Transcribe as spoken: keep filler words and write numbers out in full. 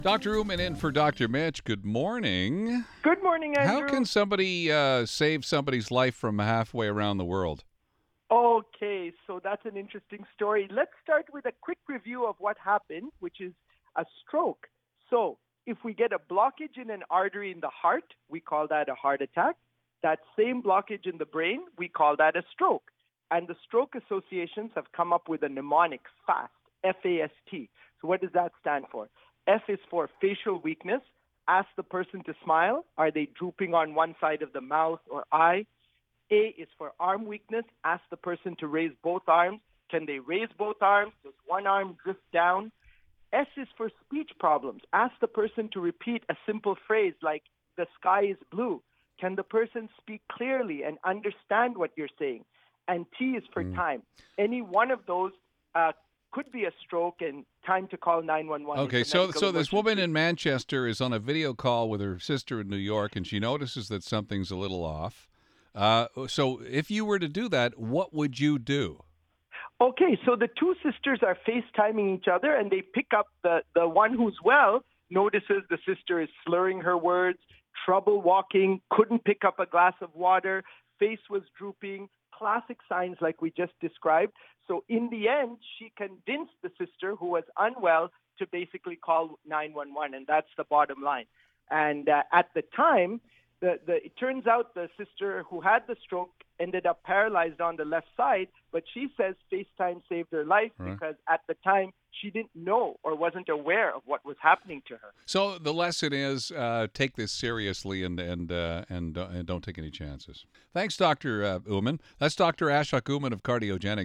Doctor Uman in for Doctor Mitch. Good morning. Good morning, How Andrew. can somebody uh, save somebody's life from halfway around the world? Okay, so that's an interesting story. Let's start with a quick review of what happened, which is a stroke. So if we get a blockage in an artery in the heart, we call that a heart attack. That same blockage in the brain, we call that a stroke. And the stroke associations have come up with a mnemonic, FAST, F A S T. So what does that stand for? F is for facial weakness. Ask the person to smile. Are they drooping on one side of the mouth or eye? A is for arm weakness. Ask the person to raise both arms. Can they raise both arms? Does one arm drift down? S is for speech problems. Ask the person to repeat a simple phrase like, the sky is blue. Can the person speak clearly and understand what you're saying? And T is for Mm. time. Any one of those uh, could be a stroke, and time to call nine one one. Okay, so so this woman in Manchester is on a video call with her sister in New York, and she notices that something's a little off. Uh, so if you were to do that, what would you do? Okay, so the two sisters are FaceTiming each other, and they pick up the, the one who's well, notices the sister is slurring her words, trouble walking, couldn't pick up a glass of water, face was drooping, classic signs like we just described. So in the end, she convinced the sister who was unwell to basically call nine one one, and that's the bottom line. And uh, at the time, the, the, it turns out the sister who had the stroke ended up paralyzed on the left side, but she says FaceTime saved her life Right. because at the time she didn't know or wasn't aware of what was happening to her. So the lesson is uh, take this seriously and and uh, and, uh, and don't take any chances. Thanks, Doctor Uh, Uman. That's Doctor Ashok Uman of Cardiogenic.